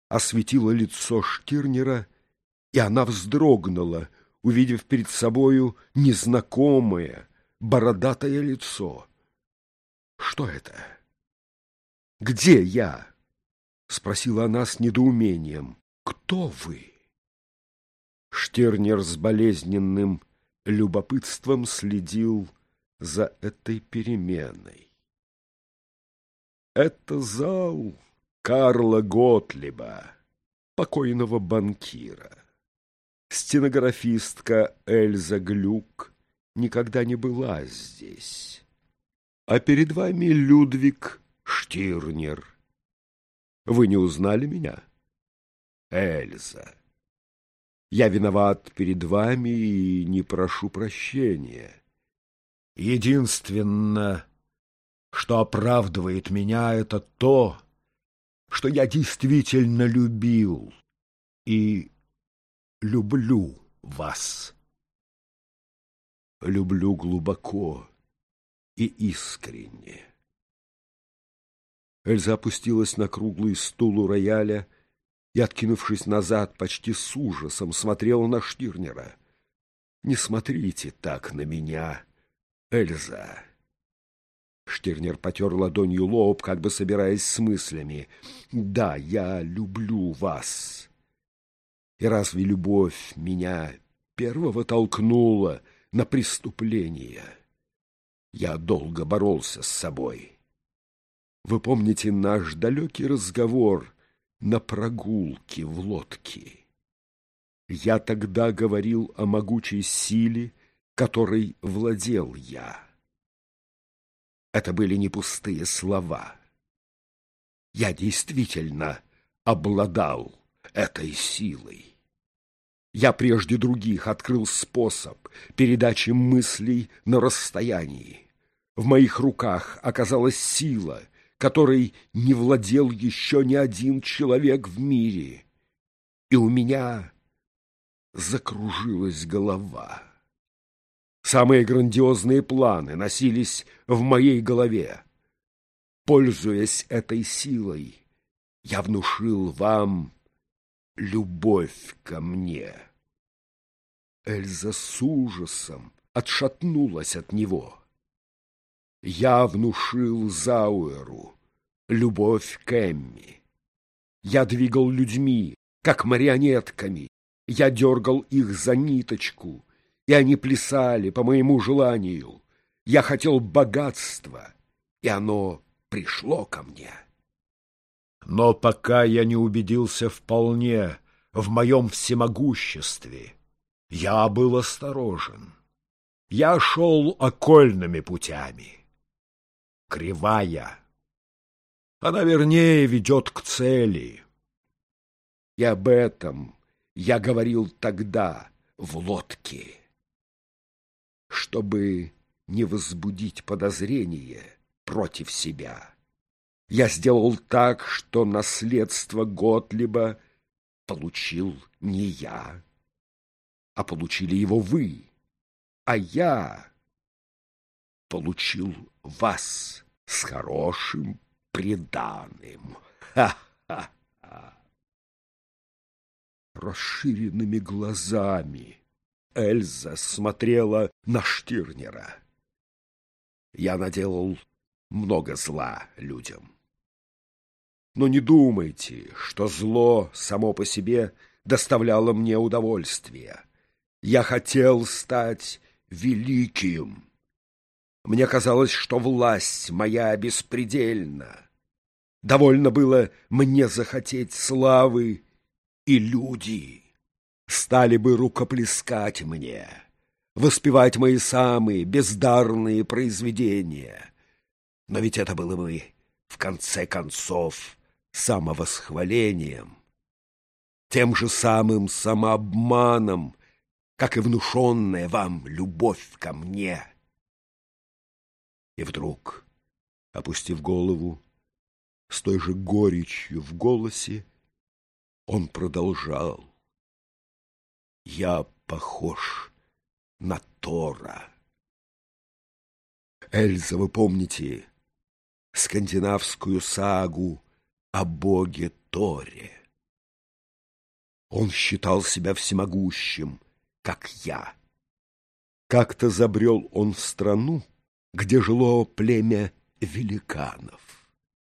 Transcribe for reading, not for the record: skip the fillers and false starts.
осветило лицо Штирнера, и она вздрогнула, увидев перед собою незнакомое, бородатое лицо. «Что это? Где я?» — спросила она с недоумением. «Кто вы?» Штирнер с болезненным любопытством следил за этой переменой. «Это зал Карла Готлиба, покойного банкира. Стенографистка Эльза Глюк никогда не была здесь. А перед вами Людвиг Штирнер. Вы не узнали меня, Эльза? Я виноват перед вами и не прошу прощения. Единственное, что оправдывает меня, это то, что я действительно любил и люблю вас. Люблю глубоко и искренне». Эльза опустилась на круглый стул у рояля и, откинувшись назад, почти с ужасом смотрела на Штирнера. «Не смотрите так на меня, Эльза». Штирнер потер ладонью лоб, как бы собираясь с мыслями. «Да, я люблю вас. И разве любовь меня первого толкнула на преступление? Я долго боролся с собой. Вы помните наш далекий разговор на прогулке в лодке? Я тогда говорил о могучей силе, которой владел я. Это были не пустые слова. Я действительно обладал этой силой. Я прежде других открыл способ передачи мыслей на расстоянии. В моих руках оказалась сила, которой не владел еще ни один человек в мире. И у меня закружилась голова. Самые грандиозные планы носились в моей голове. Пользуясь этой силой, я внушил вам любовь ко мне». Эльза с ужасом отшатнулась от него. «Я внушил Зауэру любовь к Эмми. Я двигал людьми, как марионетками. Я дергал их за ниточку, и они плясали по моему желанию. Я хотел богатства, и оно пришло ко мне. Но пока я не убедился вполне в моем всемогуществе, я был осторожен. Я шел окольными путями. Кривая, она вернее ведет к цели. И об этом я говорил тогда в лодке. Чтобы не возбудить подозрение против себя, я сделал так, что наследство Готлиба получил не я, а получили его вы, а я получил вас с хорошим приданым. Ха-ха-ха! Расширенными глазами Эльза смотрела на Штирнера. Я наделал много зла людям. Но не думайте, что зло само по себе доставляло мне удовольствие. Я хотел стать великим. Мне казалось, что власть моя беспредельна. Довольно было мне захотеть славы, и люди стали бы рукоплескать мне, воспевать мои самые бездарные произведения. Но ведь это было бы, в конце концов, самовосхвалением, тем же самым самообманом, как и внушенная вам любовь ко мне. И вдруг, опустив голову, с той же горечью в голосе, он продолжал: «Я похож на Тора. Эльза, вы помните скандинавскую сагу о боге Торе? Он считал себя всемогущим, как я. Как-то забрел он в страну, где жило племя великанов.